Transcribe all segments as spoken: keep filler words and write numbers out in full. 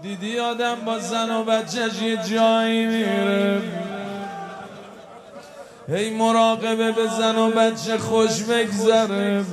دیدی آدم با زن و بچه‌ش یه جایی میره، هی مراقبه به زن و بچه خوش بگذره.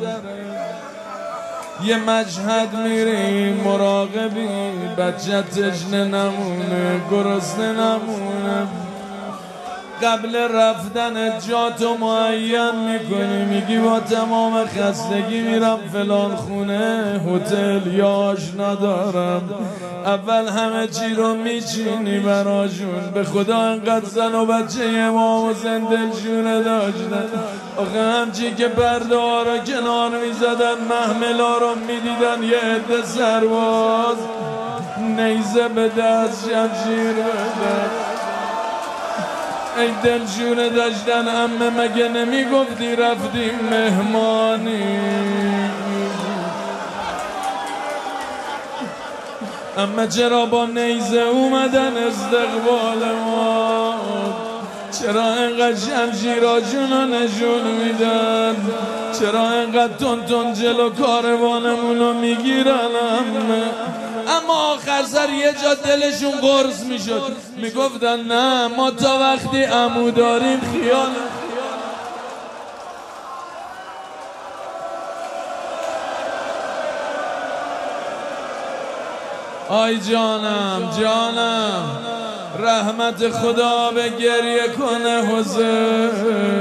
یه مشهد میری مراقبی بچه تشنه نمونه، گرسنه نمونه. قبل رفتن جاتو معین میکنی، میگی با تمام خستگی میرم فلان خونه هتل یا آشنا دارم. اول همه چی رو میچینی براشون. به خدا انقدر زن و بچه امام حسین دلشونه داشتن، آخه همچی که پرده ها رو کنار میزدن محمل ها رو میدیدن یه عده سرباز نیزه به دست شمشیر بدن. ای دلشونه داشتن. عمه مگه نمیگفتی رفتیم مهمانی؟ اما چرا با نیزه اومدن استقبال ما؟ چرا انقدر شمشیراشون رو نشون میدن؟ چرا انقدر تون تون جلو کاروانمون رو میگیرن؟ اما آخر سر یه جا دلشون قرص میشد، میگفتن نه ما تا وقتی عمو داریم خیال. آی جانم جانم، رحمت خدا به گریه کنه حسین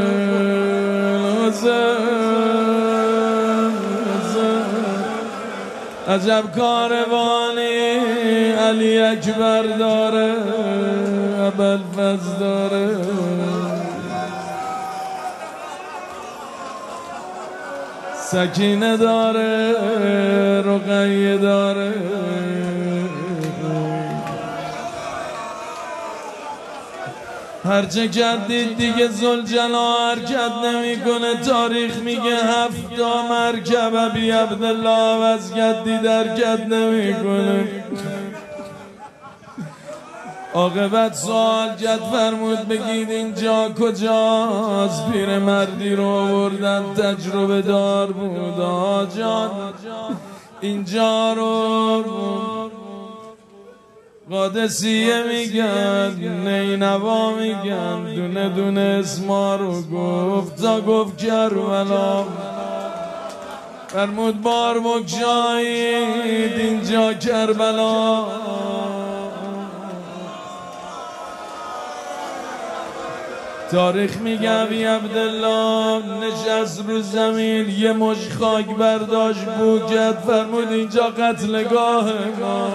حسین. عجب کاروانی علی اکبر داره، ابوالفضل داره. سکینه داره، رقیه داره. هرچه کردید دیگه ذوالجلال حرکت نمیکنه. تاریخ میگه هفتا مرکب ابی عبدالله عوض کردید حرکت نمیکنه. عاقبت سوال کرد فرمود بگید اینجا کجاست؟ پیر مردی رو آوردن تجربه دار بود. آجان اینجا رو قادسیه میگن، نینوا میگن، دونه دونه اسما رو گفت تا گفت کربلا. فرمود بار بگشایید اینجا کربلا. تاریخ میگه ابی عبدالله نشست رو زمین یه مش خاک برداشت بو کرد. فرمود اینجا قتلگاه ما،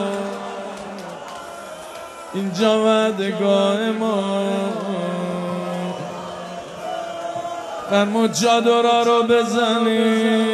اینجا وعدگاه ما. فرمود چادرها رو بزنی.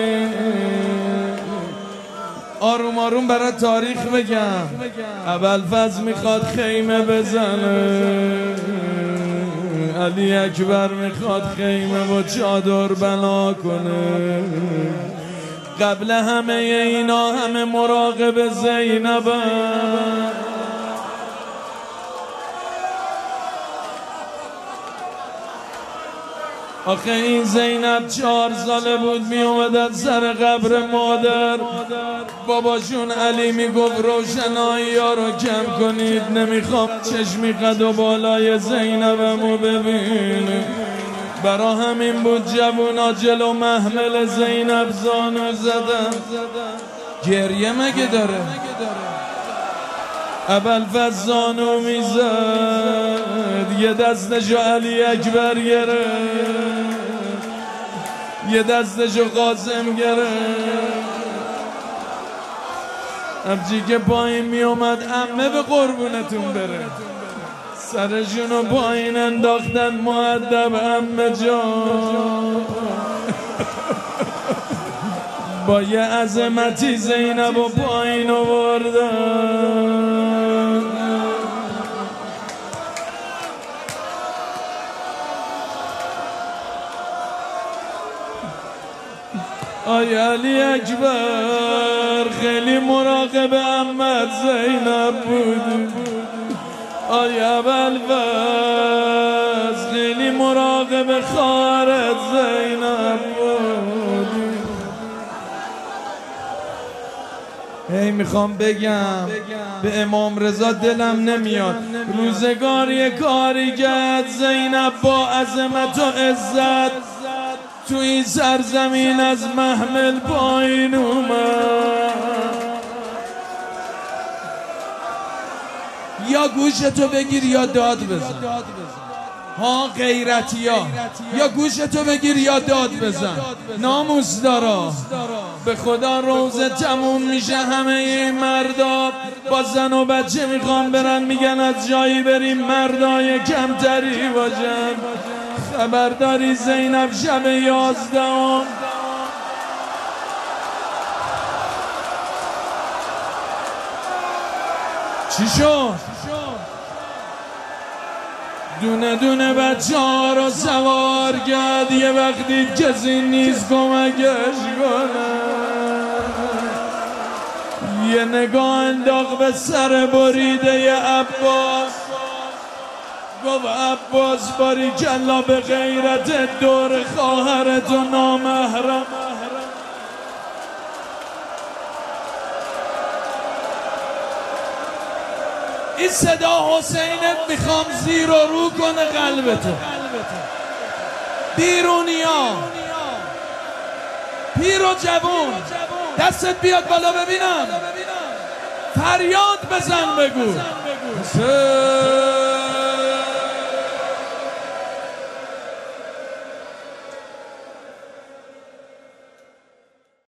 آروم آروم برای تاریخ بگم. ابوالفضل میخواد خیمه بزنه، علی اکبر میخواد خیمه و چادر بنا کنه. قبل همه اینا همه مراقب زینبن. آخه این زینب چهار ساله بود می اومدن سر قبر مادر. باباشون علی می گفت روشنایی ها رو کم کنید، نمیخوام چشمی قد و بالای زینبمو ببینه. برا همین بود جوونا جلو محمل زینب زانو زدن. گریه مگه داره؟ ابوالفضل زانو میزد، یه دستشو علی اکبر گرفت، یه دستشو قاسم گرفت. همچی که پایین میومد عمه به قربونتون بره، سرشونو پایین انداختن مؤدب عمه جان. با یه عظمتی زینب و پایین آوردن. آی علی اکبر خیلی مراقب عمت زینب بود. آی ابوالفضل خیلی مراقب خواهرت زینب بود. هی میخوام بگم به امام رضا دلم نمیاد روزگار یه کاری کرد زینب با عظمت و عزت تو این سرزمین از محمل پایین اومد. یا گوشتو بگیر یا داد بزن، ها غیرتی ها، یا گوشتو بگیر یا داد بزن. ناموس دارا به خدا روزه تموم میشه همه این مردا با زن و بچه میخوام برن میگن از جایی بریم مردای کمتری باشن. خبرداری زینب شب یازدهم چی شد؟ دونه دونه بچه ها رو سوار کرد، یه وقتی کسی نیست کمکش کنه. یه نگاه انداخت به سر بریده ی عباس، گفت عباس باری کلا به غیرت دور خواهرت و نامحرم. این صدا حسینت میخوام زیر و رو کنه قلبتو. بیرونیا پیر و جوون دستت بیاد بالا ببینم، فریاد بزن بگو حسین.